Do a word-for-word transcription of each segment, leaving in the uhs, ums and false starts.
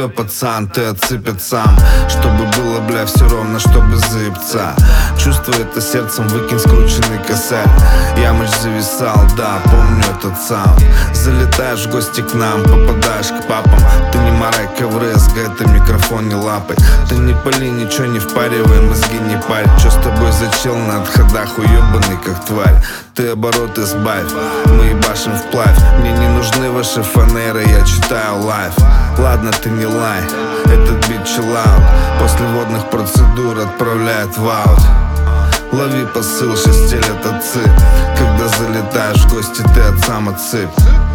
Айо, пацан, ты отсыпет сам, чтобы было, бля, все ровно, чтобы заебца. Чувствуй это сердцем, выкинь скрученный косарь. Ямыч зависал, да, помню этот саунд. Залетаешь в гости к нам, попадаешь к папам. Ты не морай ковры, СГ, это микрофон не лапай. Ты не пали, ничего не впаривай, мозги не парь. Чё с тобой за чел на отходах, уебаный как тварь? Ты обороты сбавь, мы ебашим вплавь. Мне не нужны ваши фанеры, я читаю лайф. Ладно, ты не лай, этот бит чиллаут. После водных процедур отправляет в аут. Лови посыл, сейчас телят отцы. Когда залетаешь в гости, ты отцам отсыпь.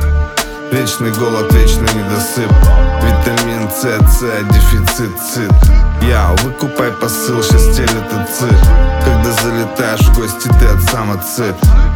Вечный голод, вечный недосып. Витамин С, С, дефицит, цит. Яу, выкупай посыл, сейчас телят отцы. Когда залетаешь в гости, ты отцам отсыпь.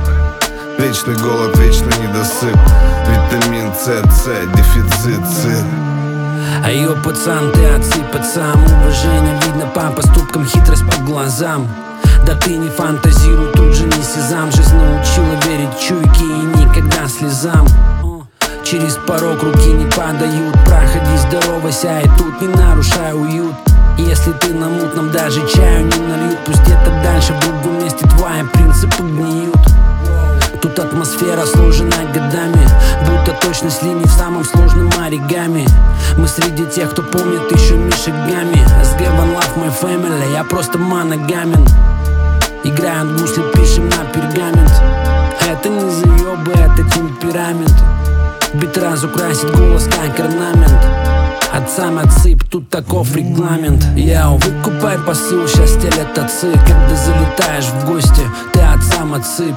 Вечный голод, вечный недосып. Витамин С, С, дефицит, цит. Айо, пацан, ты отсыпать сам. Уважение видно по поступкам, хитрость по глазам. Да ты не фантазируй, тут же не сезам. Жизнь научила верить чуйке и никогда слезам. Через порог руки не падают. Проходи, здоровайся, и тут не нарушай уют. Если ты на мутном, даже чаю не нальют. Пусть где-то дальше, в другом месте твои принципы гниют. Тут атмосфера сложена годами, будто точность линий в самом сложном оригами. Мы среди тех, кто помнит еще Мишек Гами. эс гэ One Love My Family, я просто моногамен. Играем гусли, пишем на пергамент. Это не заебы, это темперамент. Бит разукрасит голос как орнамент. Отцам отсыпь, тут таков регламент. Яу, выкупай посыл, сейчас телят отцы. Когда залетаешь в гости, ты отцам отсыпь.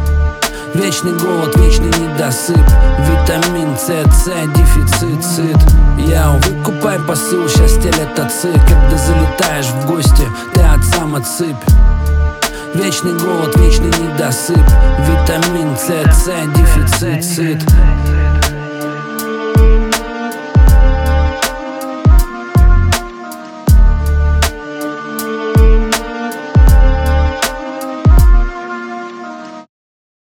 Вечный голод, вечный недосып. Витамин С, С, дефицит, цит. Яу, выкупай посыл, сейчас телят отцы. Когда залетаешь в гости, ты отцам отсыпь. Вечный голод, вечный недосып. Витамин С, С, дефицит, цит.